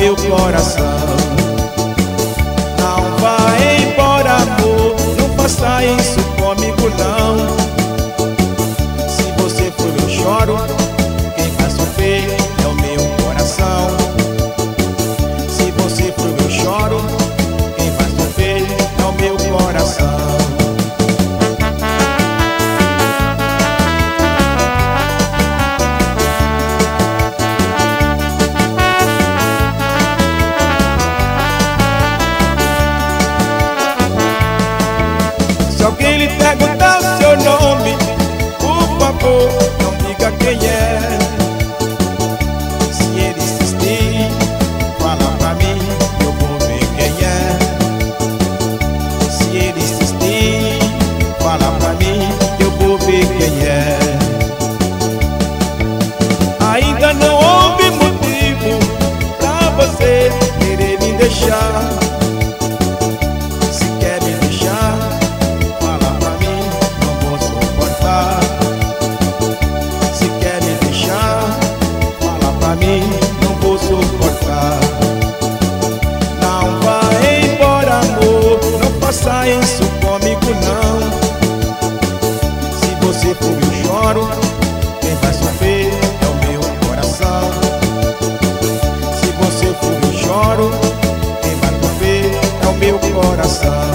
meu coração. Não vá embora, amor, não faça isso comigo não. Se você for eu choro, quem vai sofrer é o meu coração. Se você for eu choro, quem vai sofrer é o meu coração. Se alguém lhe perguntar o seu nome, por favor, não diga quem é. Se ele insistir, fala pra mim, eu vou ver quem é. Se ele insistir, fala pra mim, eu vou ver quem é. Ainda não houve motivo pra você querer me deixar. Se quer me deixar, fala pra mim, não vou suportar. Se quer me deixar, fala pra mim, não vou suportar. Não vá embora, amor, não faça isso comigo não. Se você for eu choro, quem vai sofrer é o meu coração. Se você for eu choro, quem vai sofrer é o meu coração.